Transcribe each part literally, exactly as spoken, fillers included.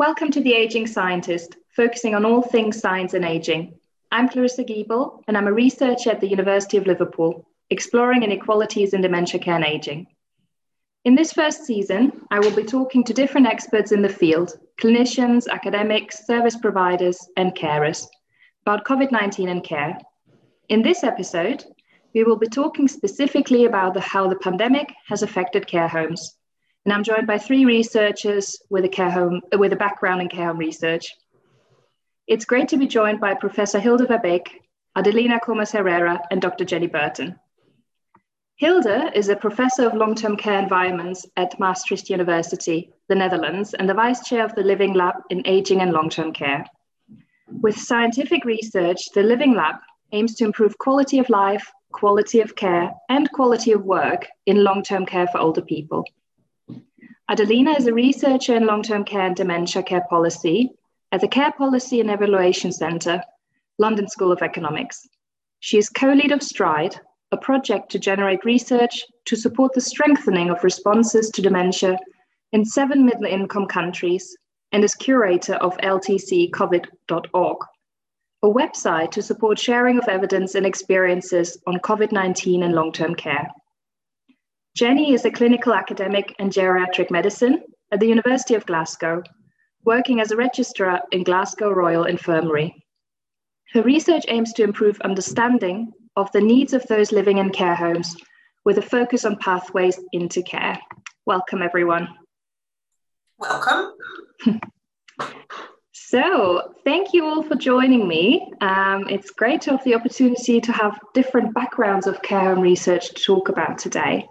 Welcome to The Aging Scientist, focusing on all things science and aging. I'm Clarissa Giebel, and I'm a researcher at the University of Liverpool, exploring inequalities in dementia care and aging. In this first season, I will be talking to different experts in the field, clinicians, academics, service providers, and carers, about COVID nineteen and care. In this episode, we will be talking specifically about the, how the pandemic has affected care homes. And I'm joined by three researchers with a, care home, with a background in care home research. It's great to be joined by Professor Hilde Verbeek, Adelina Comas Herrera, and Doctor Jenny Burton. Hilde is a professor of long-term care environments at Maastricht University, the Netherlands, and the vice chair of the Living Lab in Aging and Long-Term Care. With scientific research, the Living Lab aims to improve quality of life, quality of care, and quality of work in long-term care for older people. Adelina is a researcher in long-term care and dementia care policy at the Care Policy and Evaluation Centre, London School of Economics. She is co-lead of STRIDE, a project to generate research to support the strengthening of responses to dementia in seven middle-income countries, and is curator of L T C COVID dot org, a website to support sharing of evidence and experiences on COVID nineteen and long-term care. Jenny is a clinical academic in geriatric medicine at the University of Glasgow, working as a registrar in Glasgow Royal Infirmary. Her research aims to improve understanding of the needs of those living in care homes with a focus on pathways into care. Welcome, everyone. Welcome. So, thank you all for joining me. Um, it's great to have the opportunity to have different backgrounds of care home research to talk about today.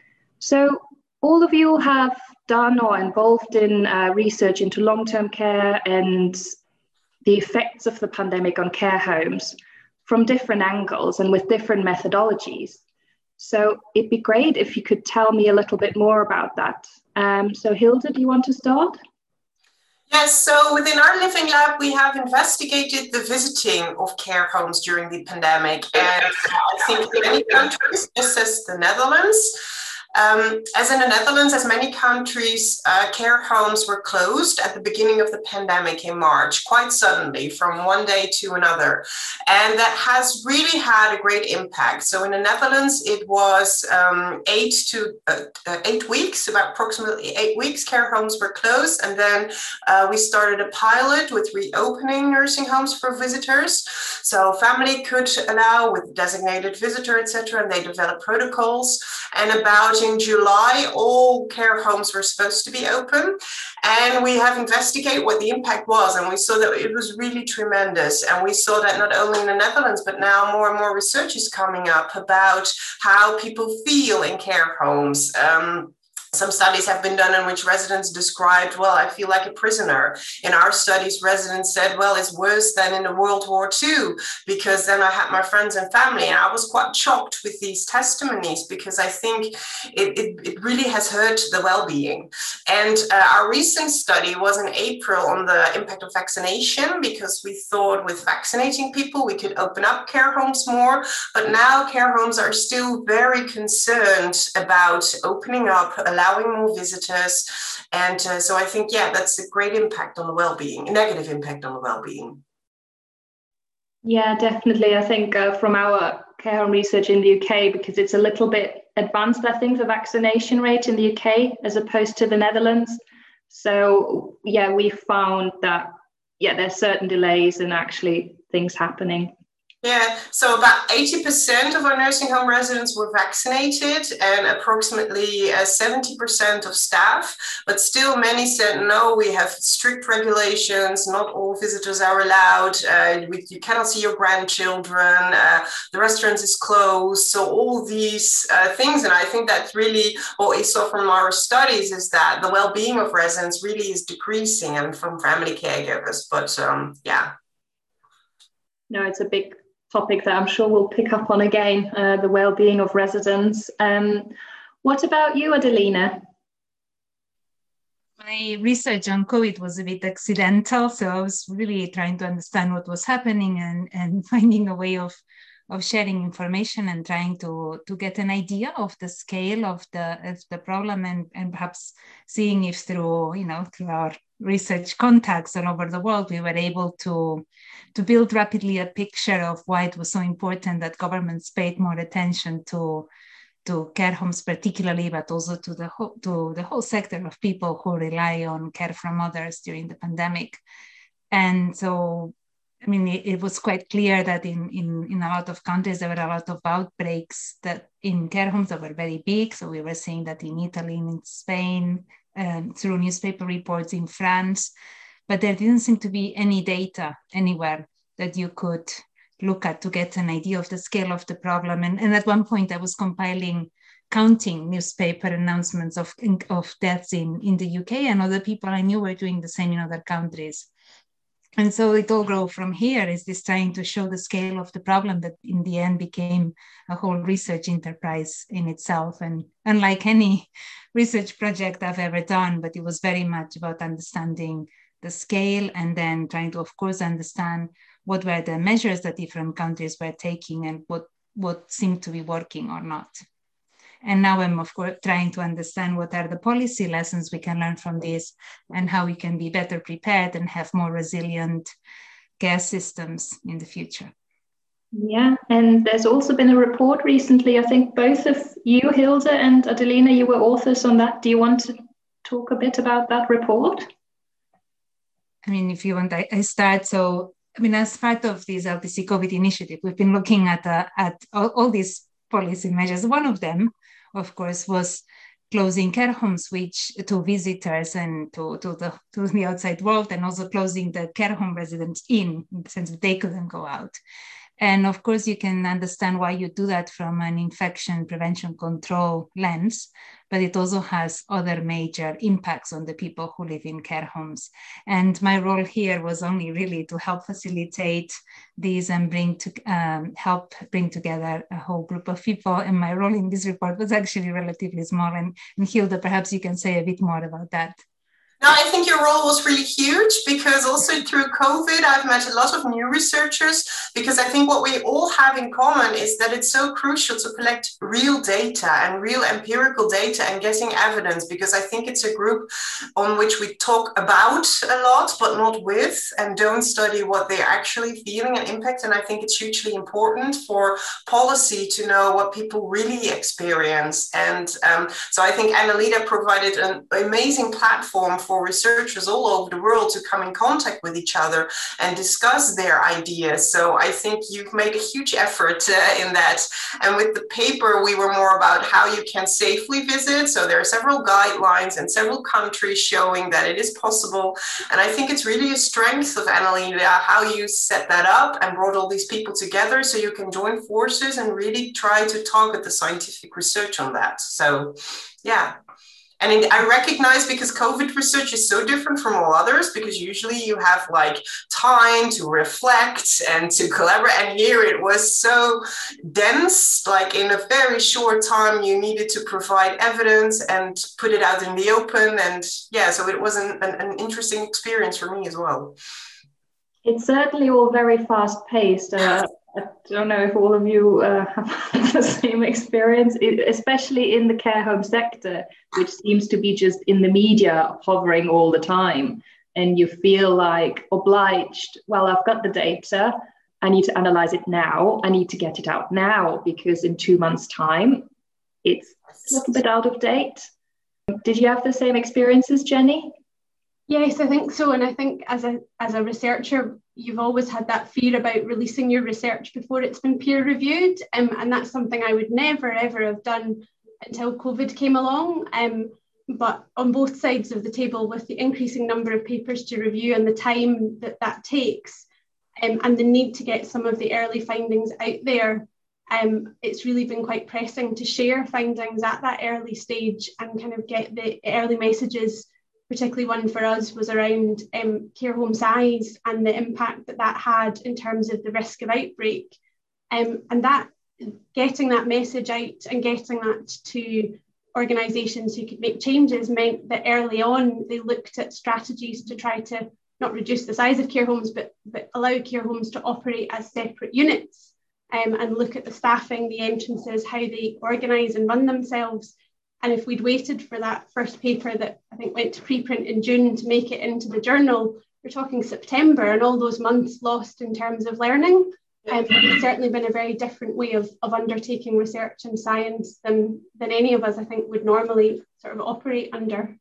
So all of you have done or involved in uh, research into long-term care and the effects of the pandemic on care homes from different angles and with different methodologies. So it'd be great if you could tell me a little bit more about that. Um, so Hilde, do you want to start? Yes, so within our Living Lab, we have investigated the visiting of care homes during the pandemic. And I think in many countries, just as the Netherlands, Um, as in the Netherlands, as many countries, uh, care homes were closed at the beginning of the pandemic in March, quite suddenly from one day to another. And that has really had a great impact. So in the Netherlands, it was um, eight to uh, uh, eight weeks, about approximately eight weeks, care homes were closed. And then uh, we started a pilot with reopening nursing homes for visitors. So family could allow with designated visitor, et cetera, and they developed protocols. And about in July, all care homes were supposed to be open. And we have investigated what the impact was. And we saw that it was really tremendous. And we saw that not only in the Netherlands, but now more and more research is coming up about how people feel in care homes. Um, Some studies have been done in which residents described, well, I feel like a prisoner. In our studies, residents said, well, it's worse than in the World War Two, because then I had my friends and family. And I was quite shocked with these testimonies, because I think it, it, it really has hurt the well-being. And uh, our recent study was in April on the impact of vaccination, because we thought with vaccinating people, we could open up care homes more. But now care homes are still very concerned about opening up, allowing more visitors. And uh, so I think, yeah, that's a great impact on the well-being, a negative impact on the well-being. Yeah, definitely. I think uh, from our care home research in the U K, because it's a little bit advanced, I think, the vaccination rate in the U K as opposed to the Netherlands. So yeah, we found that, yeah, there's certain delays in actually things happening. Yeah, so about eighty percent of our nursing home residents were vaccinated, and approximately uh, seventy percent of staff, but still many said, no, we have strict regulations, not all visitors are allowed, uh, we, you cannot see your grandchildren, uh, the restaurants is closed, so all these uh, things. And I think that's really what we saw from our studies, is that the well-being of residents really is decreasing, and from family caregivers, but um, yeah. No, it's a big topic that I'm sure we'll pick up on again, uh, the well-being of residents. Um, what about you, Adelina? My research on COVID was a bit accidental, so I was really trying to understand what was happening and, and finding a way of, of sharing information and trying to, to get an idea of the scale of the, of the problem, and, and perhaps seeing if through, you know, through our research contacts all over the world, we were able to, to build rapidly a picture of why it was so important that governments paid more attention to, to care homes particularly, but also to the, whole, to the whole sector of people who rely on care from others during the pandemic. And so, I mean, it, it was quite clear that in, in, in a lot of countries, there were a lot of outbreaks that in care homes that were very big. So we were seeing that in Italy, in Spain, um, through newspaper reports in France, but there didn't seem to be any data anywhere that you could look at to get an idea of the scale of the problem. And, and at one point I was compiling, counting newspaper announcements of, of deaths in, in the U K, and other people I knew were doing the same in other countries. And so it all grew from here, is this trying to show the scale of the problem that in the end became a whole research enterprise in itself. And unlike any research project I've ever done, but it was very much about understanding the scale and then trying to, of course, understand what were the measures that different countries were taking and what, what seemed to be working or not. And now I'm, of course, trying to understand what are the policy lessons we can learn from this and how we can be better prepared and have more resilient care systems in the future. Yeah, and there's also been a report recently. I think both of you, Hilde and Adelina, you were authors on that. Do you want to talk a bit about that report? I mean, if you want, I, I start. So, I mean, as part of this L T C COVID initiative, we've been looking at, uh, at all, all these policy measures. One of them, of course, was closing care homes which to visitors and to, to, the, to the outside world, and also closing the care home residents in, in the sense that they couldn't go out. And of course, you can understand why you do that from an infection prevention control lens, but it also has other major impacts on the people who live in care homes. And my role here was only really to help facilitate these and bring to um, help bring together a whole group of people. And my role in this report was actually relatively small. And, and Hilde, perhaps you can say a bit more about that. No, I think your role was really huge, because also through COVID, I've met a lot of new researchers, because I think what we all have in common is that it's so crucial to collect real data and real empirical data and getting evidence, because I think it's a group on which we talk about a lot, but not with, and don't study what they're actually feeling and impact. And I think it's hugely important for policy to know what people really experience. And um, so I think Annalida provided an amazing platform for for researchers all over the world to come in contact with each other and discuss their ideas. So I think you've made a huge effort uh, in that. And with the paper, we were more about how you can safely visit. So there are several guidelines in several countries showing that it is possible. And I think it's really a strength of Annalida how you set that up and brought all these people together so you can join forces and really try to target the scientific research on that. So yeah. And I recognize, because COVID research is so different from all others, because usually you have like time to reflect and to collaborate. And here it was so dense, like in a very short time, you needed to provide evidence and put it out in the open. And yeah, so it was an, an, an interesting experience for me as well. It's certainly all very fast paced. Uh, I don't know if all of you uh, have the same experience, especially in the care home sector, which seems to be just in the media hovering all the time. And you feel like obliged, well, I've got the data, I need to analyze it now, I need to get it out now, because in two months' time, it's a little bit out of date. Did you have the same experiences, Jenny? Yes, I think so. And I think as a as a researcher, you've always had that fear about releasing your research before it's been peer reviewed. Um, and that's something I would never, ever have done until COVID came along. Um, but on both sides of the table, with the increasing number of papers to review and the time that that takes, um, and the need to get some of the early findings out there, um, it's really been quite pressing to share findings at that early stage and kind of get the early messages. Particularly one for us was around um, care home size and the impact that that had in terms of the risk of outbreak. Um, and that getting that message out and getting that to organisations who could make changes meant that early on they looked at strategies to try to not reduce the size of care homes, but, but allow care homes to operate as separate units um, and look at the staffing, the entrances, how they organise and run themselves. And if we'd waited for that first paper that I think went to preprint in June to make it into the journal, we're talking September, and all those months lost in terms of learning. Um, it's certainly been a very different way of, of undertaking research and science than, than any of us, I think, would normally sort of operate under.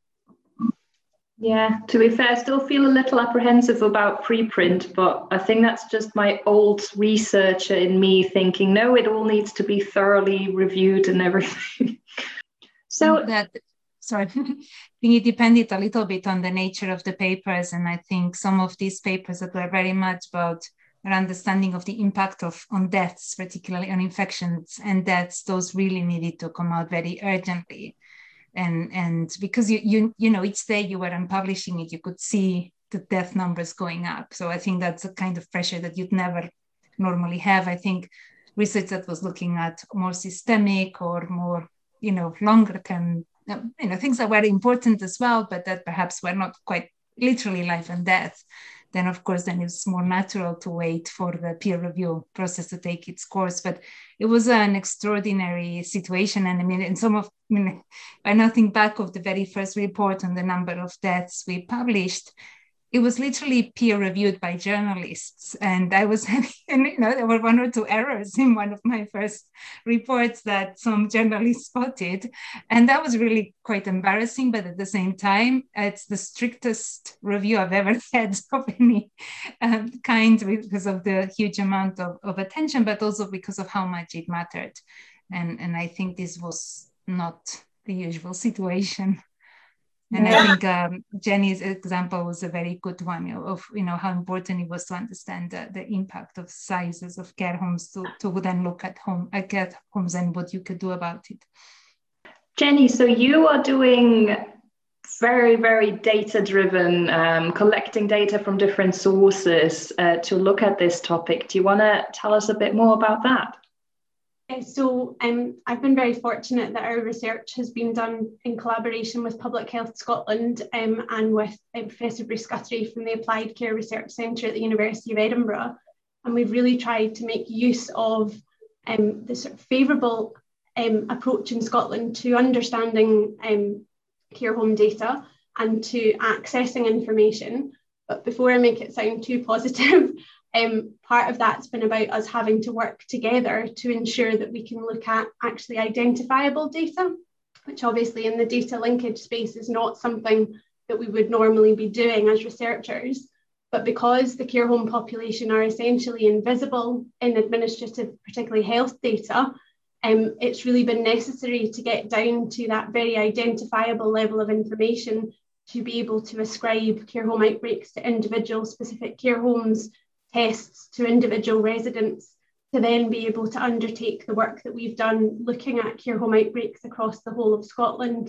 Yeah, to be fair, I still feel a little apprehensive about preprint, but I think that's just my old researcher in me thinking, no, it all needs to be thoroughly reviewed and everything. So that, sorry, I think it depended a little bit on the nature of the papers. And I think some of these papers that were very much about our understanding of the impact of on deaths, particularly on infections and deaths, those really needed to come out very urgently. And, and because you, you, you know, each day you were publishing it, you could see the death numbers going up. So I think that's a kind of pressure that you'd never normally have. I think research that was looking at more systemic or more, you know, longer term, you know, things that were important as well, but that perhaps were not quite literally life and death, then of course, then it's more natural to wait for the peer review process to take its course. But it was an extraordinary situation. And I mean, in some of, I mean, I now think back of the very first report on the number of deaths we published, it was literally peer reviewed by journalists. And I was, and, you know, there were one or two errors in one of my first reports that some journalists spotted. And that was really quite embarrassing. But at the same time, it's the strictest review I've ever had of any um, kind, because of the huge amount of, of attention, but also because of how much it mattered. And, and I think this was not the usual situation. And I think um, Jenny's example was a very good one of, you know, how important it was to understand the, the impact of sizes of care homes to, to then look at home at care homes and what you could do about it. Jenny, so you are doing very, very data-driven, um, collecting data from different sources uh, to look at this topic. Do you want to tell us a bit more about that? So um, I've been very fortunate that our research has been done in collaboration with Public Health Scotland um, and with um, Professor Bruce Guthrie from the Applied Care Research Centre at the University of Edinburgh. And we've really tried to make use of um, the sort of favourable um, approach in Scotland to understanding um, care home data and to accessing information. But before I make it sound too positive, Um, part of that's been about us having to work together to ensure that we can look at actually identifiable data, which obviously in the data linkage space is not something that we would normally be doing as researchers. But because the care home population are essentially invisible in administrative, particularly health data, um, it's really been necessary to get down to that very identifiable level of information to be able to ascribe care home outbreaks to individual specific care homes, tests to individual residents, to then be able to undertake the work that we've done looking at care home outbreaks across the whole of Scotland.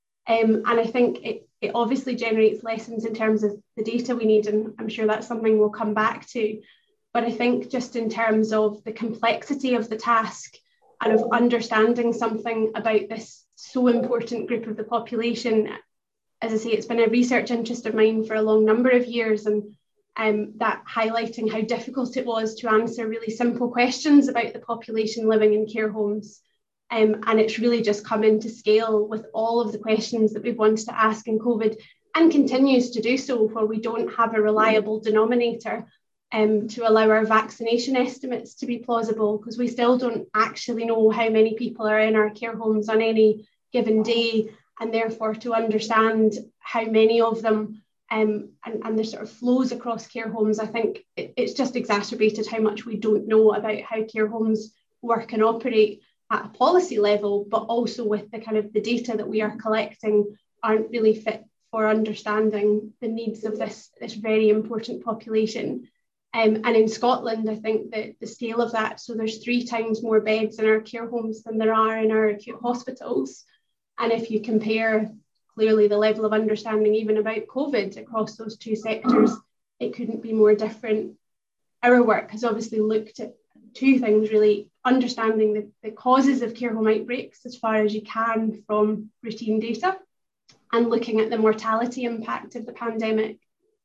Um, and I think it, it obviously generates lessons in terms of the data we need, and I'm sure that's something we'll come back to. But I think just in terms of the complexity of the task and of understanding something about this so important group of the population, as I say, it's been a research interest of mine for a long number of years, and Um, that highlighting how difficult it was to answer really simple questions about the population living in care homes. Um, and it's really just come into scale with all of the questions that we've wanted to ask in COVID, and continues to do so, where we don't have a reliable denominator um, to allow our vaccination estimates to be plausible, because we still don't actually know how many people are in our care homes on any given day, and therefore to understand how many of them Um, and, and the sort of flows across care homes, I think it, it's just exacerbated how much we don't know about how care homes work and operate at a policy level, but also with the kind of the data that we are collecting aren't really fit for understanding the needs of this, this very important population. Um, and in Scotland, I think that the scale of that, so there's three times more beds in our care homes than there are in our acute hospitals. And if you compare clearly the level of understanding even about COVID across those two sectors, it couldn't be more different. Our work has obviously looked at two things really: understanding the, the causes of care home outbreaks as far as you can from routine data, and looking at the mortality impact of the pandemic.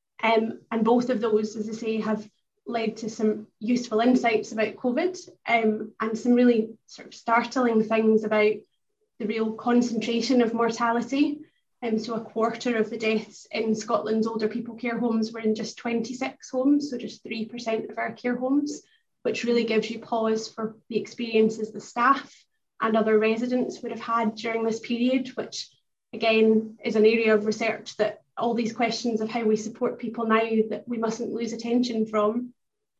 Um, and both of those, as I say, have led to some useful insights about COVID um, and some really sort of startling things about the real concentration of mortality. Um, so a quarter of the deaths in Scotland's older people care homes were in just twenty-six homes, so just three percent of our care homes, which really gives you pause for the experiences the staff and other residents would have had during this period, which again is an area of research that all these questions of how we support people now that we mustn't lose attention from.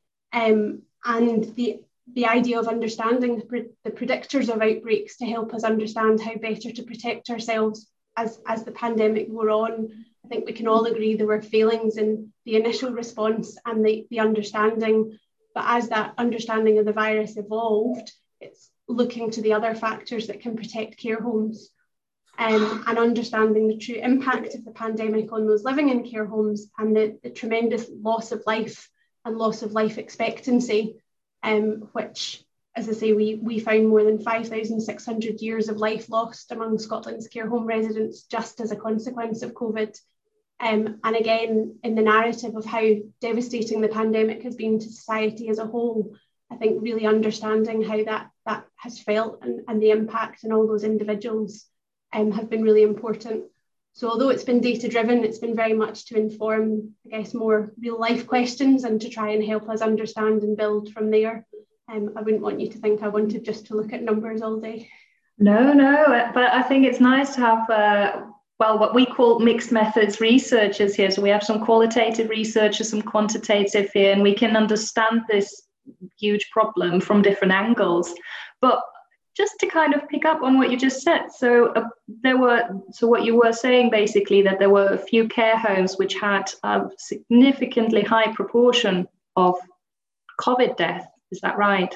Um, and the, the idea of understanding the, pre the predictors of outbreaks to help us understand how better to protect ourselves as, as the pandemic wore on. I think we can all agree there were failings in the initial response and the, the understanding, but as that understanding of the virus evolved, it's looking to the other factors that can protect care homes. Um, and understanding the true impact of the pandemic on those living in care homes and the, the tremendous loss of life and loss of life expectancy, um, which, as I say, we, we found more than five thousand six hundred years of life lost among Scotland's care home residents just as a consequence of COVID. Um, and again, in the narrative of how devastating the pandemic has been to society as a whole, I think really understanding how that, that has felt and, and the impact on all those individuals Um, have been really important. So although it's been data driven, it's been very much to inform, I guess, more real life questions and to try and help us understand and build from there. Um, I wouldn't want you to think I wanted just to look at numbers all day. No, no, but I think it's nice to have, uh, well, what we call mixed methods researchers here. So we have some qualitative researchers, some quantitative here, and we can understand this huge problem from different angles. But just to kind of pick up on what you just said, so uh, there were, so what you were saying basically that there were a few care homes which had a significantly high proportion of COVID death. Is that right?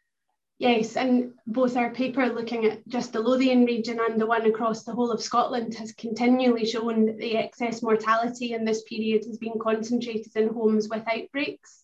Yes, and both our paper looking at just the Lothian region and the one across the whole of Scotland has continually shown that the excess mortality in this period has been concentrated in homes with outbreaks.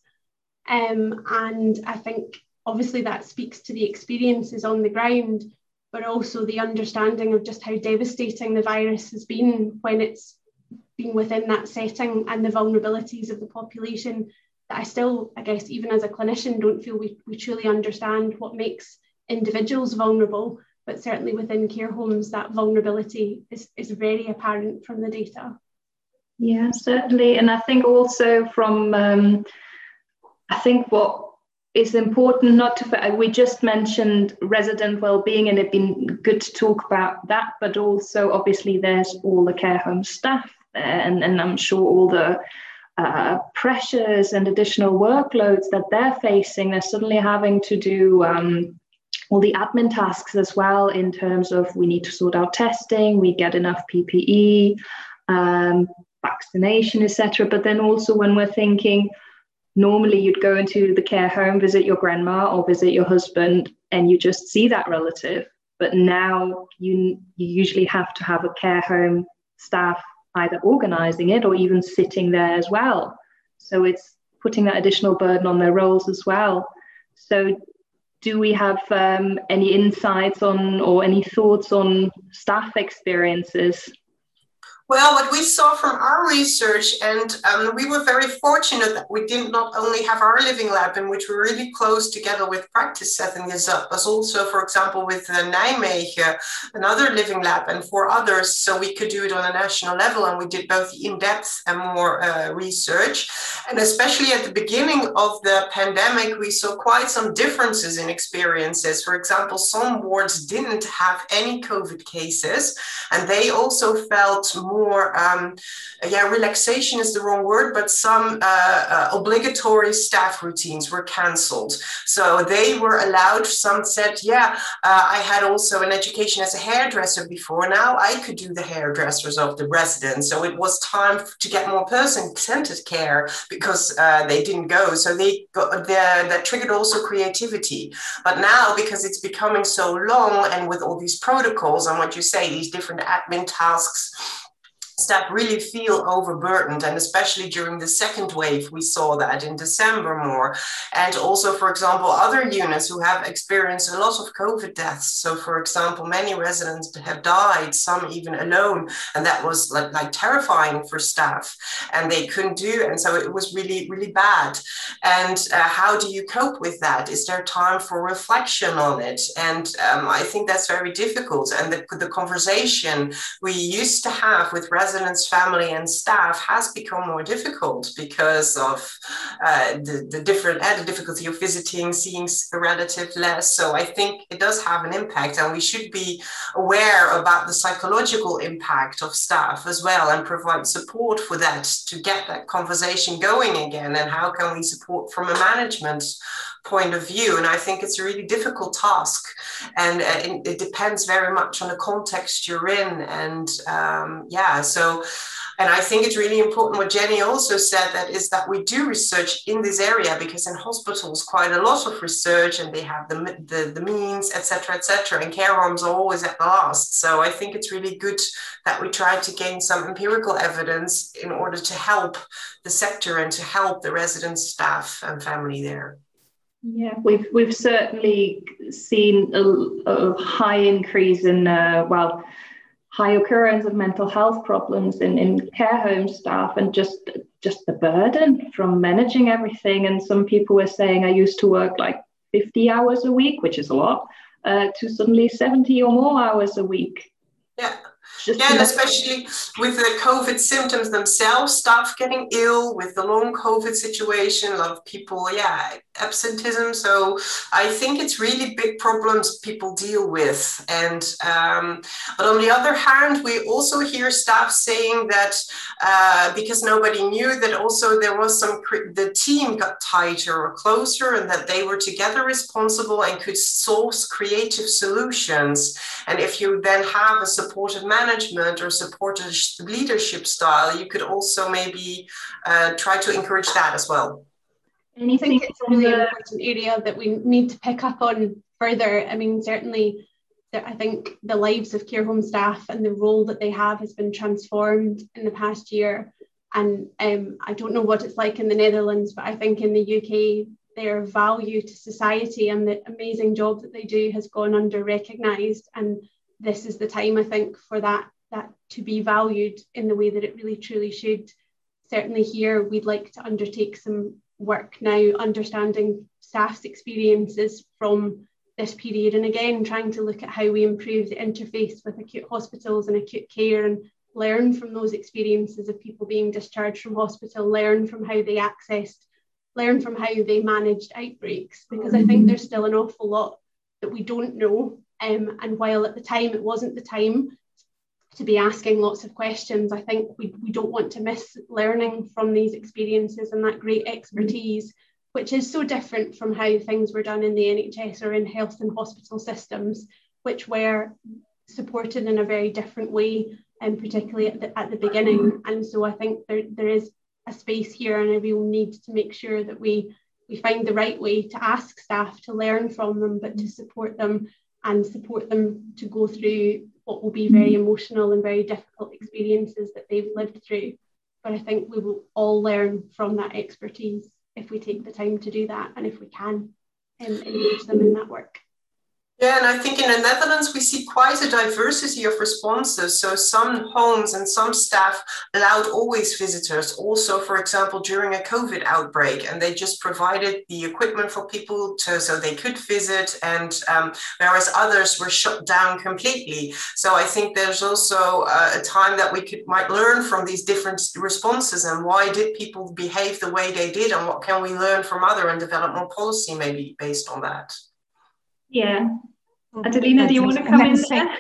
Um, and I think obviously that speaks to the experiences on the ground, but also the understanding of just how devastating the virus has been when it's been within that setting and the vulnerabilities of the population that I still, I guess, even as a clinician, don't feel we, we truly understand what makes individuals vulnerable, but certainly within care homes, that vulnerability is, is very apparent from the data. Yeah, certainly. And I think also from, um, I think what it's important not to, we just mentioned resident well-being and it'd been good to talk about that, but also obviously there's all the care home staff there, and, and I'm sure all the uh, pressures and additional workloads that they're facing. They're suddenly having to do um, all the admin tasks as well in terms of we need to sort out testing, we get enough P P E, um, vaccination, et cetera. But then also when we're thinking, normally you'd go into the care home, visit your grandma or visit your husband, and you just see that relative. But now you, you usually have to have a care home staff either organising it or even sitting there as well. So it's putting that additional burden on their roles as well. So do we have um, any insights on or any thoughts on staff experiences? Well, what we saw from our research, and um, we were very fortunate that we did not only have our living lab in which we're really close together with practice setting this up, but also, for example, with uh, Nijmegen, another living lab, and four others, so we could do it on a national level, and we did both in-depth and more uh, research. And especially at the beginning of the pandemic, we saw quite some differences in experiences. For example, some wards didn't have any COVID cases, and they also felt more More, um, yeah, relaxation is the wrong word, but some uh, uh, obligatory staff routines were cancelled. So they were allowed, some said, yeah, uh, I had also an education as a hairdresser before, now I could do the hairdressers of the residents. So it was time to get more person-centered care because uh, they didn't go. So they got, the, that triggered also creativity. But now, because it's becoming so long and with all these protocols and what you say, these different admin tasks, staff really feel overburdened, and especially during the second wave, we saw that in December more. And also, for example, other units who have experienced a lot of COVID deaths. So, for example, many residents have died, some even alone, and that was like, like terrifying for staff, and they couldn't do, and so it was really, really bad. And uh, how do you cope with that? Is there time for reflection on it? And um, I think that's very difficult. And the, the conversation we used to have with residents, family, and staff has become more difficult because of uh, the, the different uh, the difficulty of visiting, seeing a relative less. So I think it does have an impact, and we should be aware about the psychological impact of staff as well, and provide support for that to get that conversation going again. And how can we support from a management point of view? And I think it's a really difficult task, and uh, it depends very much on the context you're in. And um, yeah, so, and I think it's really important what Jenny also said, that is that we do research in this area, because in hospitals quite a lot of research, and they have the the, the means, et cetera, et cetera, and care homes are always at the last. So I think it's really good that we try to gain some empirical evidence in order to help the sector and to help the residents, staff, and family there. Yeah, we've we've certainly seen a, a high increase in uh, well, high occurrence of mental health problems in, in care home staff, and just just the burden from managing everything. And some people were saying, I used to work like fifty hours a week, which is a lot, uh, to suddenly seventy or more hours a week. Yeah. Just yeah, and especially with the COVID symptoms themselves, staff getting ill with the long COVID situation, a lot of people, yeah, absenteeism. So I think it's really big problems people deal with. And um, but on the other hand, we also hear staff saying that uh, because nobody knew, that also there was some, the team got tighter or closer, and that they were together responsible and could source creative solutions. And if you then have a supportive management or supportive leadership style, you could also maybe uh, try to encourage that as well. I think it's a really important area that we need to pick up on further. I mean, certainly, I think the lives of care home staff and the role that they have has been transformed in the past year. And um, I don't know what it's like in the Netherlands, but I think in the U K, their value to society and the amazing job that they do has gone under recognised. And this is the time, I think, for that, that to be valued in the way that it really truly should. Certainly here, we'd like to undertake some work now, understanding staff's experiences from this period, and again trying to look at how we improve the interface with acute hospitals and acute care, and learn from those experiences of people being discharged from hospital, learn from how they accessed, learn from how they managed outbreaks, because I think there's still an awful lot that we don't know. Um, and while at the time it wasn't the time to be asking lots of questions, I think we, we don't want to miss learning from these experiences and that great expertise, which is so different from how things were done in the N H S or in health and hospital systems, which were supported in a very different way, and particularly at the, at the beginning. And so I think there, there is a space here and a real need to make sure that we, we find the right way to ask staff, to learn from them, but to support them and support them to go through what will be very emotional and very difficult experiences that they've lived through. But I think we will all learn from that expertise if we take the time to do that, and if we can um, engage them in that work. Yeah, and I think in the Netherlands, we see quite a diversity of responses. So some homes and some staff allowed always visitors, also, for example, during a COVID outbreak, and they just provided the equipment for people to, so they could visit, and um, whereas others were shut down completely. So I think there's also uh, a time that we could might learn from these different responses, and why did people behave the way they did, and what can we learn from other, and develop more policy maybe based on that. Yeah. Adelina, do you want to come in there?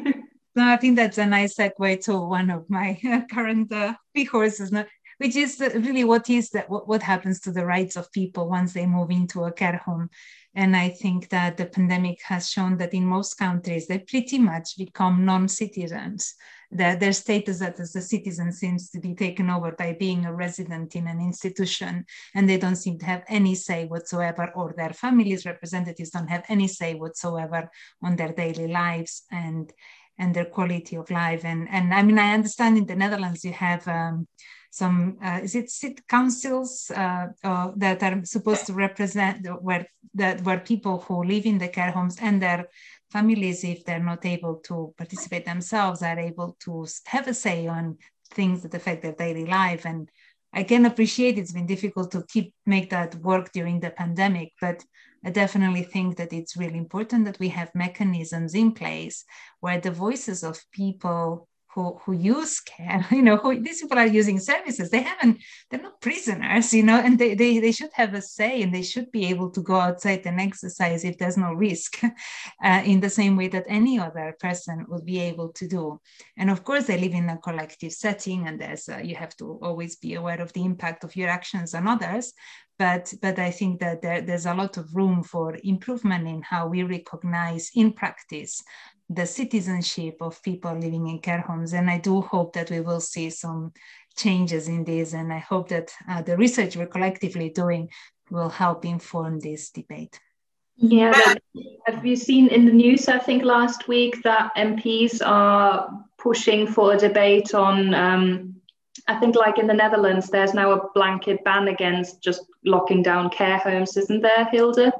No, I think that's a nice segue to one of my uh, current uh, horses, no? Which is uh, really what is that what, what happens to the rights of people once they move into a care home. And I think that the pandemic has shown that in most countries, they pretty much become non-citizens. That their status as a citizen seems to be taken over by being a resident in an institution, and they don't seem to have any say whatsoever, or their families' representatives don't have any say whatsoever on their daily lives. And and their quality of life. And, and I mean, I understand in the Netherlands you have um, some, uh, is it city councils uh, uh, that are supposed to represent where, that, where people who live in the care homes and their families, if they're not able to participate themselves, are able to have a say on things that affect their daily life. And I can appreciate it's been difficult to keep make that work during the pandemic, but I definitely think that it's really important that we have mechanisms in place where the voices of people who, who use care, you know, who these people are using services, they haven't, they're not prisoners, you know, and they, they, they should have a say, and they should be able to go outside and exercise if there's no risk uh, in the same way that any other person would be able to do. And of course, they live in a collective setting, and there's, uh, you have to always be aware of the impact of your actions on others. But, but I think that there, there's a lot of room for improvement in how we recognize in practice the citizenship of people living in care homes. And I do hope that we will see some changes in this. And I hope that uh, the research we're collectively doing will help inform this debate. Yeah, but have you seen in the news, I think last week, that M Ps are pushing for a debate on, um, I think like in the Netherlands, there's now a blanket ban against just locking down care homes, isn't there, Hilde?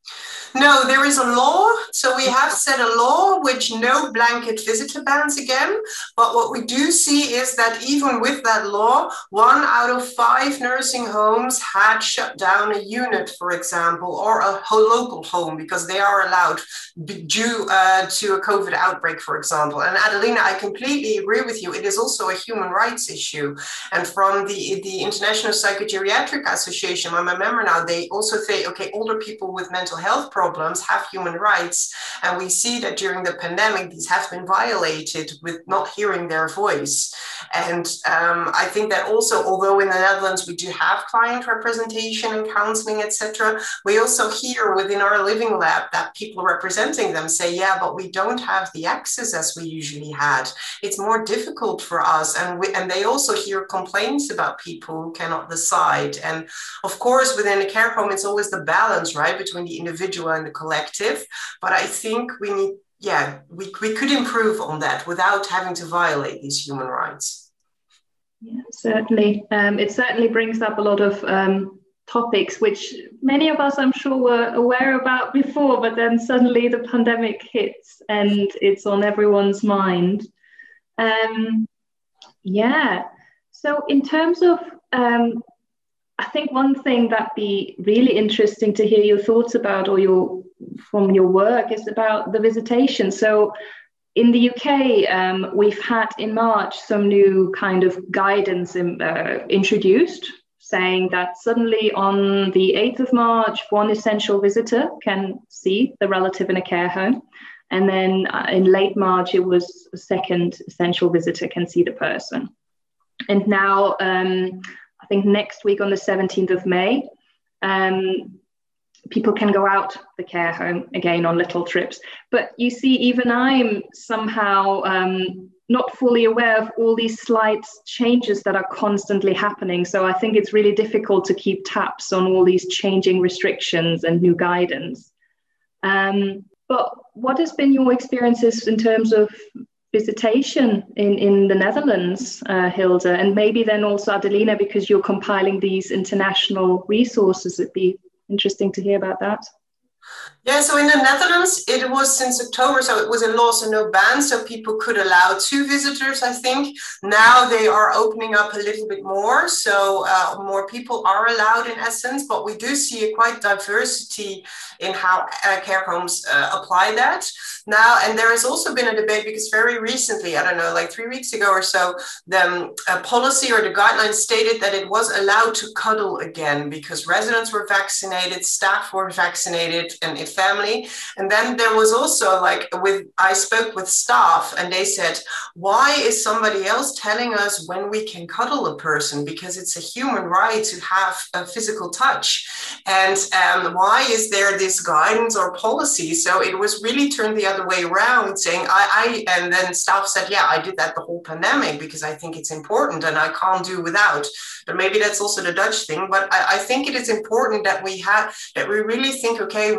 No, there is a law. So we have set a law which no blanket visitor bans again. But what we do see is that even with that law, one out of five nursing homes had shut down a unit, for example, or a local home, because they are allowed due uh, to a COVID outbreak, for example. And Adelina, I completely agree with you. It is also a human rights issue. And from the, the International Psychogeriatric Association, I'm a member now, they also say, okay, older people with mental health problems problems have human rights, and we see that during the pandemic these have been violated with not hearing their voice. And um, I think that also, although in the Netherlands we do have client representation and counseling, et cetera, we also hear within our living lab that people representing them say, yeah, but we don't have the access as we usually had. It's more difficult for us. And we, and they also hear complaints about people who cannot decide. And of course, within a care home, it's always the balance, right, between the individual and the collective. But I think we need, yeah, we, we could improve on that without having to violate these human rights. Yeah, certainly. Um, it certainly brings up a lot of um, topics which many of us, I'm sure, were aware about before, but then suddenly the pandemic hits and it's on everyone's mind. Um, yeah. So in terms of, um, I think one thing that'd be really interesting to hear your thoughts about, or your from your work, is about the visitation. So in the U K, um, we've had in March some new kind of guidance in, uh, introduced, saying that suddenly on the eighth of March, one essential visitor can see the relative in a care home. And then uh, in late March, it was a second essential visitor can see the person. And now, um, I think next week on the seventeenth of May, um, people can go out the care home again on little trips. But you see, even I'm somehow um, not fully aware of all these slight changes that are constantly happening. So I think it's really difficult to keep tabs on all these changing restrictions and new guidance. Um, but what has been your experiences in terms of visitation in, in the Netherlands, uh, Hilde, and maybe then also Adelina, because you're compiling these international resources? It'd be interesting to hear about that. Yeah, so in the Netherlands, it was since October, so it was a law, so no ban, so people could allow two visitors, I think. Now they are opening up a little bit more, so uh, more people are allowed in essence, but we do see a quite diversity in how uh, care homes uh, apply that. Now, and there has also been a debate, because very recently, I don't know, like three weeks ago or so, the um, uh, policy or the guidelines stated that it was allowed to cuddle again, because residents were vaccinated, staff were vaccinated, and if family. And then there was also like with, I spoke with staff and they said, why is somebody else telling us when we can cuddle a person? Because it's a human right to have a physical touch. And um, why is there this guidance or policy? So it was really turned the other way around, saying, I, I, and then staff said, yeah, I did that the whole pandemic because I think it's important and I can't do without. But maybe that's also the Dutch thing. But I, I think it is important that we have, that we really think, okay, why these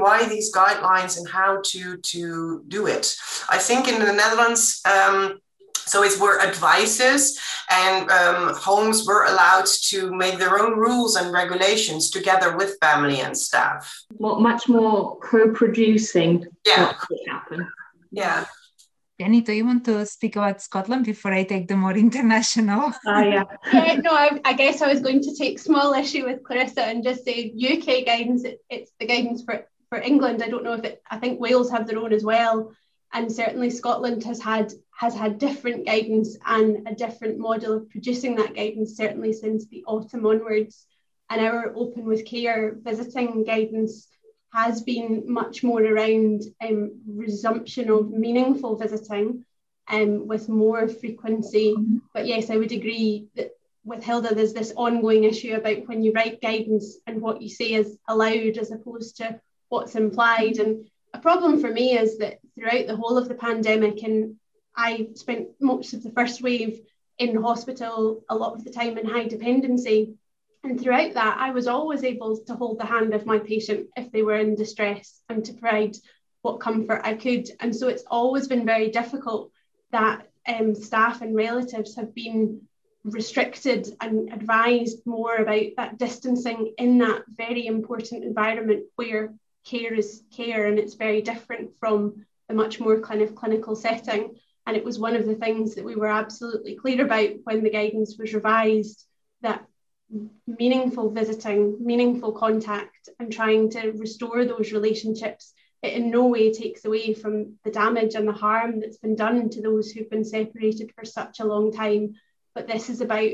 these guidelines and how to, to do it. I think in the Netherlands, um, so it were advices, and um, homes were allowed to make their own rules and regulations together with family and staff. Well, much more co-producing yeah. what could happen. Yeah. Jenny, do you want to speak about Scotland before I take the more international? Uh, yeah. yeah, no, I, I guess I was going to take small issue with Clarissa and just say U K guidance, it, it's the guidance for, for England. I don't know if it, I think Wales have their own as well. And certainly Scotland has had has had different guidance and a different model of producing that guidance, certainly since the autumn onwards. And our Open with Care visiting guidance has been much more around um, resumption of meaningful visiting um, with more frequency. Mm-hmm. But yes, I would agree that with Hilda, there's this ongoing issue about when you write guidance and what you say is allowed as opposed to what's implied. And a problem for me is that throughout the whole of the pandemic, and I spent most of the first wave in hospital, a lot of the time in high dependency. And throughout that, I was always able to hold the hand of my patient if they were in distress and to provide what comfort I could. And so it's always been very difficult that um, staff and relatives have been restricted and advised more about that distancing in that very important environment where care is care, and it's very different from the much more kind of clinical setting. And it was one of the things that we were absolutely clear about when the guidance was revised, that meaningful visiting, meaningful contact, and trying to restore those relationships, it in no way takes away from the damage and the harm that's been done to those who've been separated for such a long time. But this is about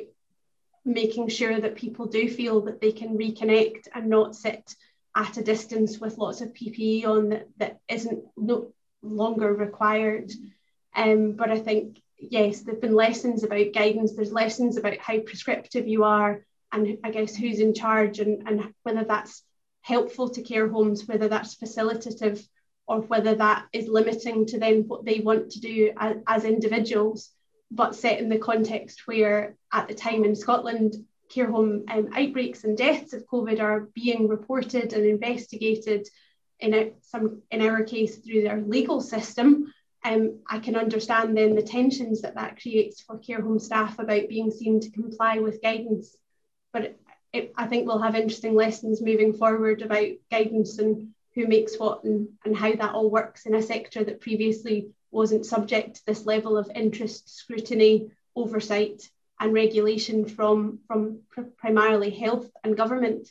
making sure that people do feel that they can reconnect and not sit at a distance with lots of P P E on that, that isn't no longer required. Um, but I think, yes, there have been lessons about guidance. There's lessons about how prescriptive you are, and I guess who's in charge, and, and whether that's helpful to care homes, whether that's facilitative, or whether that is limiting to then what they want to do as, as individuals, but set in the context where at the time in Scotland, care home um, outbreaks and deaths of COVID are being reported and investigated in, a, some, in our case through their legal system. Um, I can understand then the tensions that that creates for care home staff about being seen to comply with guidance. But it, it, I think we'll have interesting lessons moving forward about guidance and who makes what and, and how that all works in a sector that previously wasn't subject to this level of interest, scrutiny, oversight and regulation from, from pr- primarily health and government.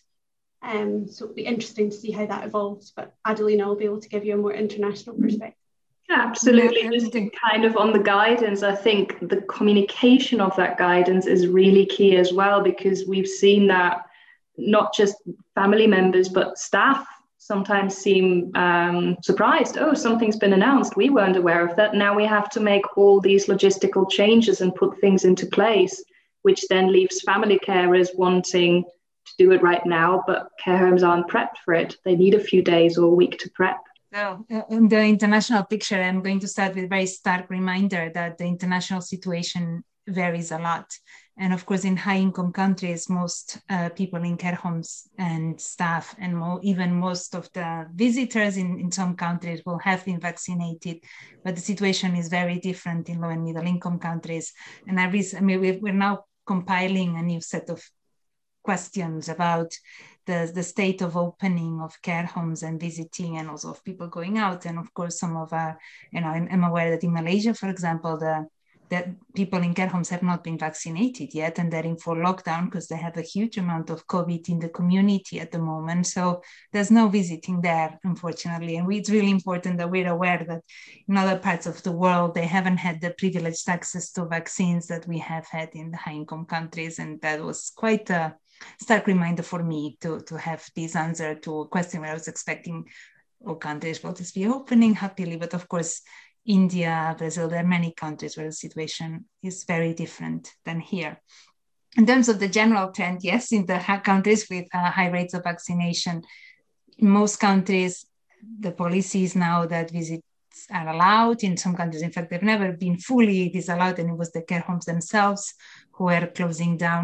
Um, so it'll be interesting to see how that evolves. But Adelina will be able to give you a more international perspective. Yeah, absolutely. Just kind of on the guidance, I think the communication of that guidance is really key as well, because we've seen that not just family members, but staff sometimes seem um, surprised. Oh, something's been announced. We weren't aware of that. Now we have to make all these logistical changes and put things into place, which then leaves family carers wanting to do it right now, but care homes aren't prepped for it. They need a few days or a week to prep. So uh, in the international picture, I'm going to start with a very stark reminder that the international situation varies a lot. And of course, in high-income countries, most uh, people in care homes and staff, and more, even most of the visitors in, in some countries will have been vaccinated. But the situation is very different in low and middle-income countries. And I, I mean, we're now compiling a new set of questions about the, the state of opening of care homes and visiting, and also of people going out. And of course, some of our, you know, I'm, I'm aware that in Malaysia, for example, the that people in care homes have not been vaccinated yet, and they're in for lockdown because they have a huge amount of COVID in the community at the moment. So there's no visiting there, unfortunately. And we, it's really important that we're aware that in other parts of the world, they haven't had the privileged access to vaccines that we have had in the high-income countries. And that was quite a stark reminder for me to, to have this answer to a question where I was expecting all countries will just be opening happily. But of course, India, Brazil, there are many countries where the situation is very different than here. In terms of the general trend, yes, in the countries with uh, high rates of vaccination, in most countries, the policy is now that visits are allowed. In some countries, in fact, they've never been fully disallowed, and it was the care homes themselves who were closing down.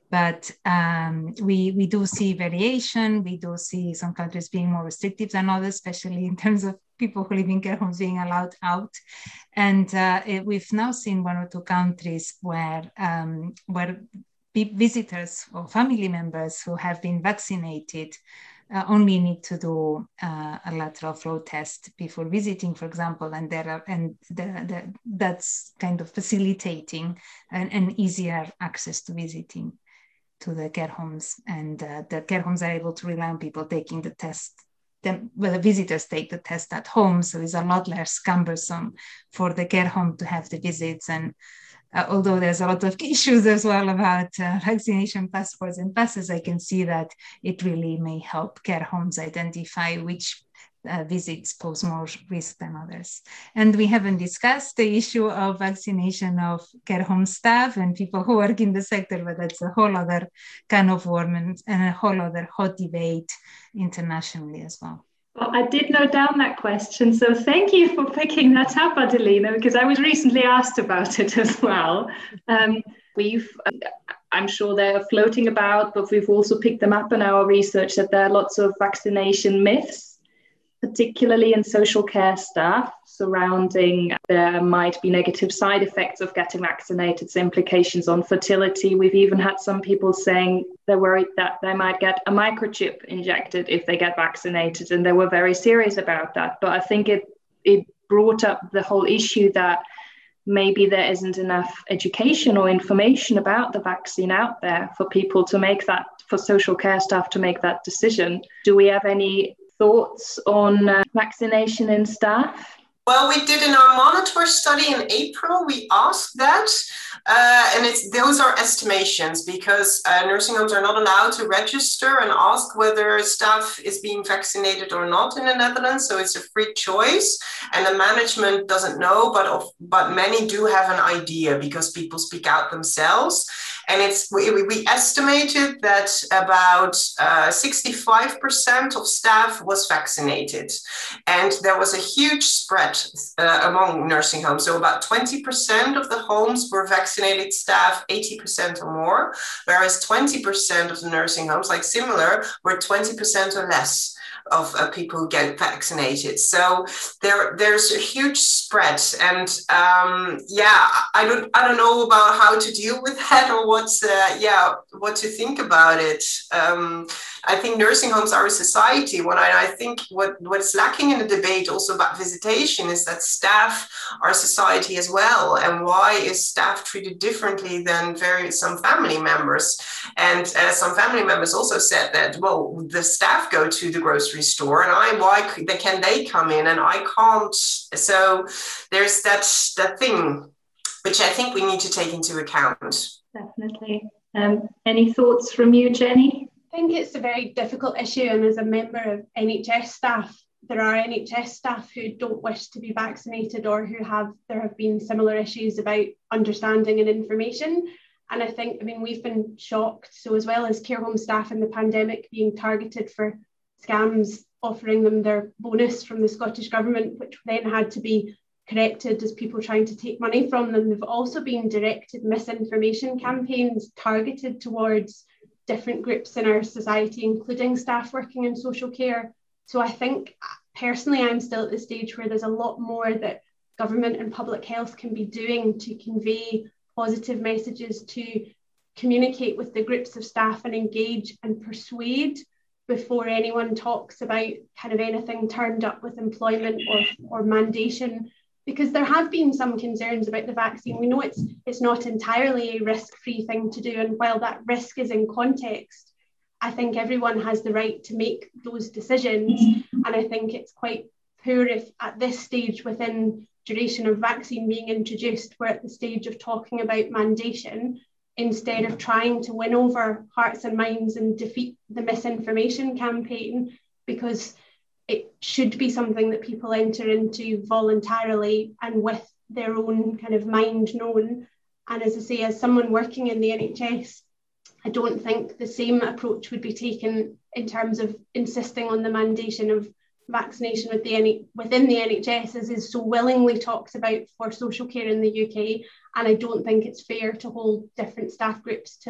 But um, we, we do see variation. We do see some countries being more restrictive than others, especially in terms of people who live in care homes being allowed out. And uh, it, we've now seen one or two countries where, um, where visitors or family members who have been vaccinated uh, only need to do uh, a lateral flow test before visiting, for example, and there are and the, the, that's kind of facilitating an, an easier access to visiting to the care homes, and uh, the care homes are able to rely on people taking the test. Then, well, the visitors take the test at home, so it's a lot less cumbersome for the care home to have the visits. And uh, although there's a lot of issues as well about uh, vaccination passports and passes, I can see that it really may help care homes identify which uh, visits pose more risk than others. And we haven't discussed the issue of vaccination of care home staff and people who work in the sector, but that's a whole other can of worms and a whole other hot debate internationally as well. Well, I did note down that question, so thank you for picking that up, Adelina, because I was recently asked about it as well. Um, we've, I'm sure they're floating about, but we've also picked them up in our research that there are lots of vaccination myths, particularly in social care staff, surrounding there might be negative side effects of getting vaccinated, so implications on fertility. We've even had some people saying they're worried that they might get a microchip injected if they get vaccinated, and they were very serious about that. But I think it it brought up the whole issue that maybe there isn't enough education or information about the vaccine out there for people to make that, for social care staff to make that decision. Do we have any thoughts on uh, vaccination in staff? Well, we did in our monitor study in April, we asked that, uh, and it's those are estimations because uh, nursing homes are not allowed to register and ask whether staff is being vaccinated or not in the Netherlands, so it's a free choice, and the management doesn't know, but of, but many do have an idea because people speak out themselves. And it's we, we estimated that about uh, sixty-five percent of staff was vaccinated. And there was a huge spread uh, among nursing homes. So about twenty percent of the homes were vaccinated staff, eighty percent or more, whereas twenty percent of the nursing homes, like similar, were twenty percent or less of uh, people who get vaccinated. So there, there's a huge spread, and um, yeah, I don't, I don't know about how to deal with that or what's, uh, yeah, what to think about it. Um, I think nursing homes are a society. What I, I think what what's lacking in the debate also about visitation is that staff are society as well, and why is staff treated differently than very some family members? And uh, some family members also said that, well, the staff go to the grocery store, and I why can they come in and I can't? So there's that that thing, which I think we need to take into account. Definitely. Um, any thoughts from you, Jenny? I think it's a very difficult issue, and as a member of N H S staff, there are N H S staff who don't wish to be vaccinated or who have, there have been similar issues about understanding and information. And I think, I mean, we've been shocked. So as well as care home staff in the pandemic being targeted for scams, offering them their bonus from the Scottish Government, which then had to be corrected as people trying to take money from them, they've also been directed misinformation campaigns targeted towards different groups in our society, including staff working in social care. So I think personally, I'm still at the stage where there's a lot more that government and public health can be doing to convey positive messages, to communicate with the groups of staff and engage and persuade before anyone talks about kind of anything turned up with employment or, or mandation. Because there have been some concerns about the vaccine. We know it's it's not entirely a risk-free thing to do. And while that risk is in context, I think everyone has the right to make those decisions. And I think it's quite poor if at this stage within duration of vaccine being introduced, we're at the stage of talking about mandation instead of trying to win over hearts and minds and defeat the misinformation campaign, because it should be something that people enter into voluntarily and with their own kind of mind known. And as I say, as someone working in the N H S, I don't think the same approach would be taken in terms of insisting on the mandation of vaccination with the within the N H S, as is so willingly talked about for social care in the U K. And I don't think it's fair to hold different staff groups to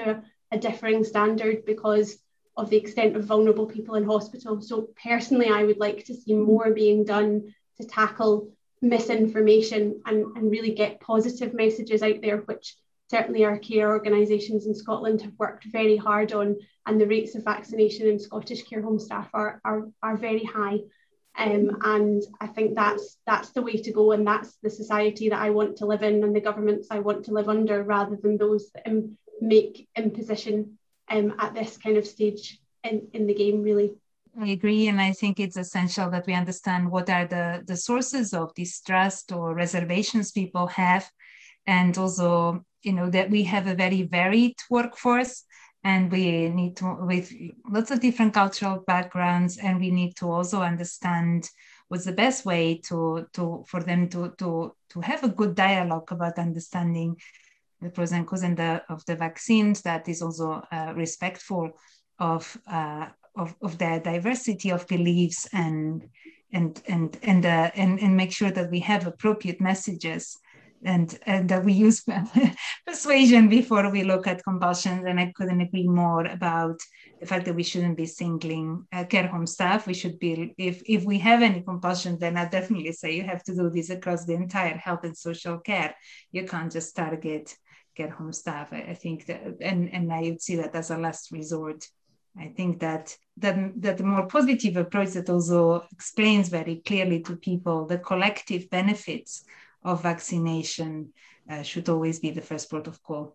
a differing standard because of the extent of vulnerable people in hospital. So personally, I would like to see more being done to tackle misinformation and, and really get positive messages out there, which certainly our care organisations in Scotland have worked very hard on, and the rates of vaccination in Scottish care home staff are, are, are very high. Um, and I think that's that's the way to go, and that's the society that I want to live in and the governments I want to live under, rather than those that um, make imposition um, at this kind of stage in, in the game, really. I agree, and I think it's essential that we understand what are the, the sources of distrust or reservations people have, and also, you know, that we have a very varied workforce, and we need to, with lots of different cultural backgrounds, and we need to also understand what's the best way to, to for them to, to, to have a good dialogue about understanding the pros and cons and the, of the vaccines that is also uh, respectful of, uh, of of their diversity of beliefs, and and and and uh, and, and make sure that we have appropriate messages, and, and that we use persuasion before we look at compulsions. And I couldn't agree more about the fact that we shouldn't be singling uh, care home staff. We should be, if, if we have any compulsion, then I definitely say you have to do this across the entire health and social care. You can't just target care home staff. I, I think that, and, and I would see that as a last resort. I think that, that, that the more positive approach that also explains very clearly to people the collective benefits of vaccination uh, should always be the first port of call.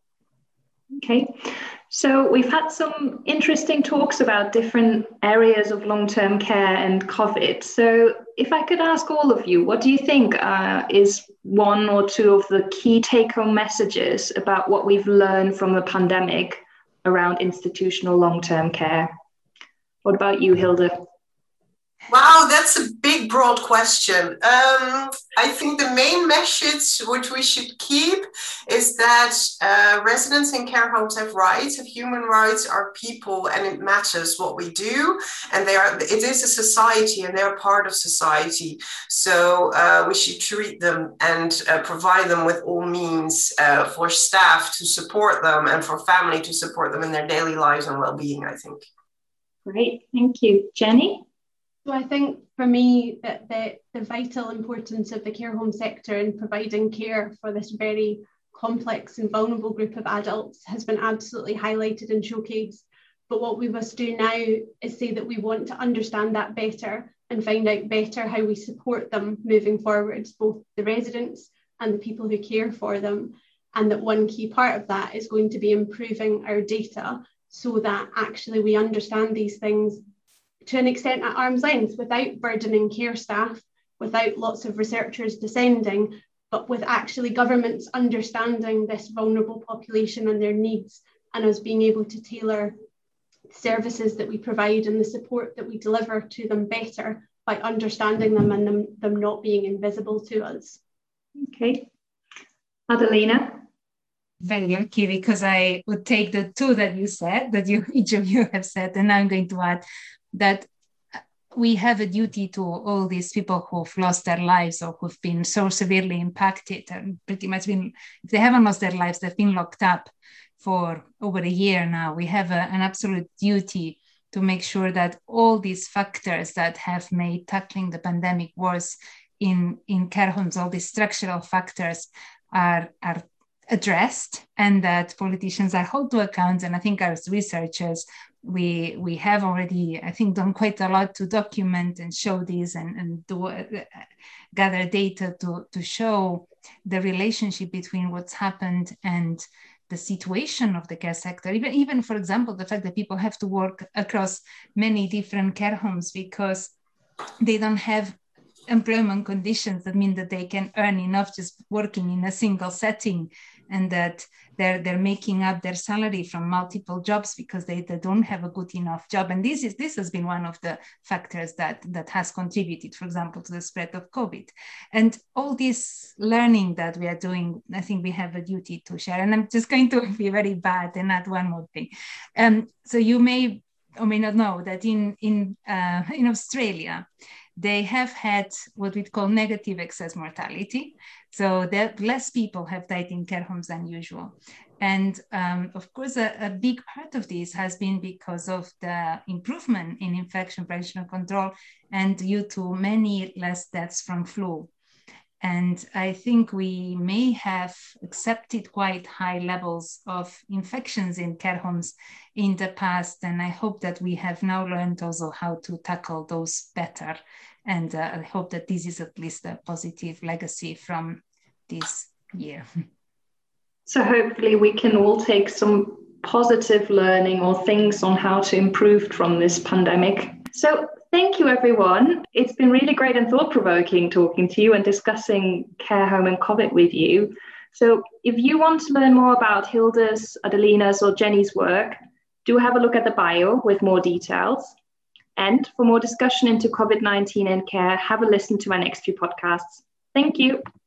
Okay, so we've had some interesting talks about different areas of long-term care and COVID. So if I could ask all of you, what do you think uh, is one or two of the key take-home messages about what we've learned from the pandemic around institutional long-term care? What about you, Hilde? Wow, that's a big, broad question. Um, I think the main message which we should keep is that uh, residents in care homes have rights, have human rights, are people, and it matters what we do. And they are, it is a society, and they are part of society. So uh, we should treat them and uh, provide them with all means uh, for staff to support them and for family to support them in their daily lives and well-being, I think. Great, thank you. Jenny? So I think for me that the, the vital importance of the care home sector in providing care for this very complex and vulnerable group of adults has been absolutely highlighted and showcased. But what we must do now is say that we want to understand that better and find out better how we support them moving forwards, both the residents and the people who care for them. And that one key part of that is going to be improving our data so that actually we understand these things to an extent at arm's length, without burdening care staff, without lots of researchers descending, but with actually governments understanding this vulnerable population and their needs, and us being able to tailor services that we provide and the support that we deliver to them better by understanding them and them, them not being invisible to us. Okay. Adelina? Very lucky, because I would take the two that you said, that you each of you have said, and I'm going to add that we have a duty to all these people who've lost their lives or who've been so severely impacted, and pretty much been, if they haven't lost their lives, they've been locked up for over a year now. We have a, an absolute duty to make sure that all these factors that have made tackling the pandemic worse in, in care homes, all these structural factors are, are addressed, and that politicians are held to account. And I think as researchers, we we have already, I think, done quite a lot to document and show these, and, and do, uh, gather data to, to show the relationship between what's happened and the situation of the care sector. Even, even, for example, the fact that people have to work across many different care homes because they don't have employment conditions that mean that they can earn enough just working in a single setting, and that they're they're making up their salary from multiple jobs because they, they don't have a good enough job. And this is this has been one of the factors that that has contributed, for example, to the spread of COVID. And all this learning that we are doing, I think we have a duty to share. And I'm just going to be very bad and add one more thing. Um, so you may or may not know that in in uh, in Australia, they have had what we call negative excess mortality. So that less people have died in care homes than usual. And um, of course, a, a big part of this has been because of the improvement in infection prevention control and due to many less deaths from flu. And I think we may have accepted quite high levels of infections in care homes in the past. And I hope that we have now learned also how to tackle those better. And uh, I hope that this is at least a positive legacy from this year. So hopefully we can all take some positive learning or things on how to improve from this pandemic. So thank you, everyone. It's been really great and thought-provoking talking to you and discussing care home and COVID with you. So if you want to learn more about Hilda's, Adelina's or Jenny's work, do have a look at the bio with more details. And for more discussion into COVID nineteen and care, have a listen to my next few podcasts. Thank you.